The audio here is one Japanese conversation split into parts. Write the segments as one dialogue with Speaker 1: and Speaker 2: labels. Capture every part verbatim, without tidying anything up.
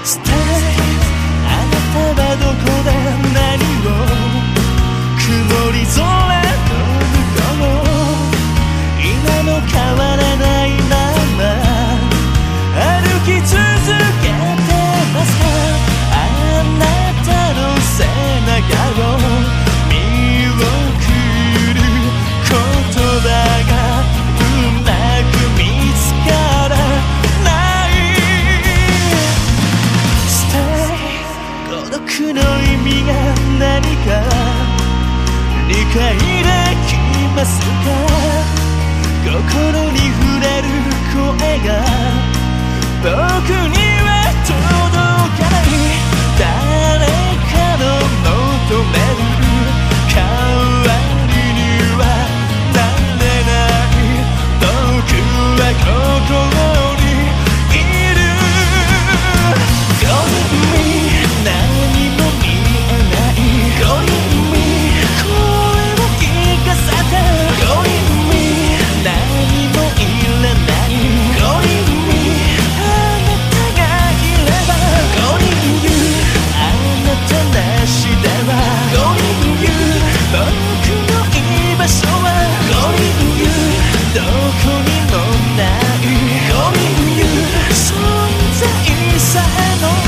Speaker 1: あなたはどこで何を曇り空の向こう今も変わらないまま歩き続けてますかあなたの背中を見送る言葉がうまく見つからない孤独の意味が何か理解できますか心に触れる声が僕には届かない誰かの求める代わりにはなれない僕はここにいる Calling me 何も見えない Calling me 声を聞かせて Calling me 何もいらない Calling me あなたがいれば Calling you あなたなしでは Calling you 僕の居場所は Calling you どこにもない Calling you 存在さえの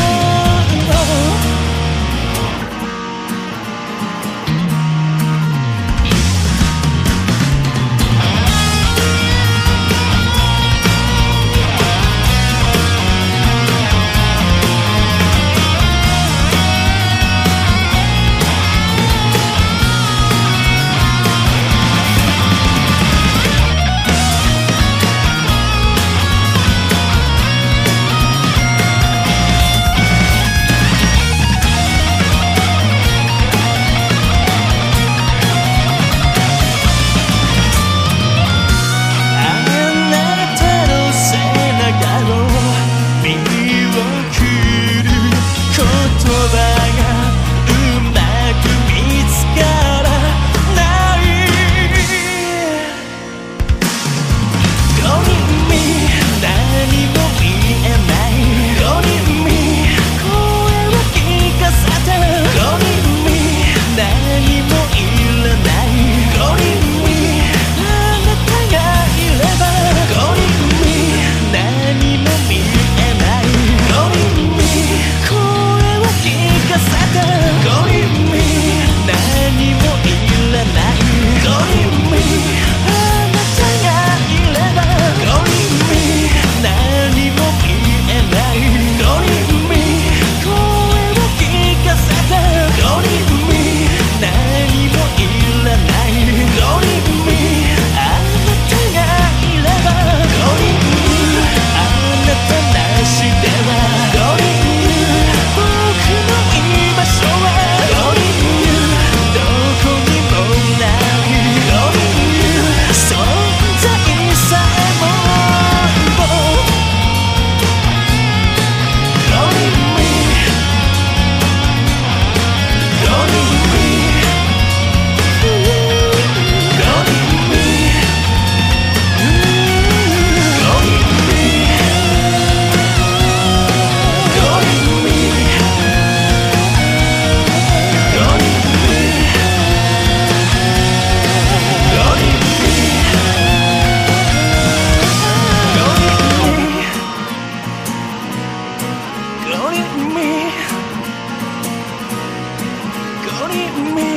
Speaker 1: Calling me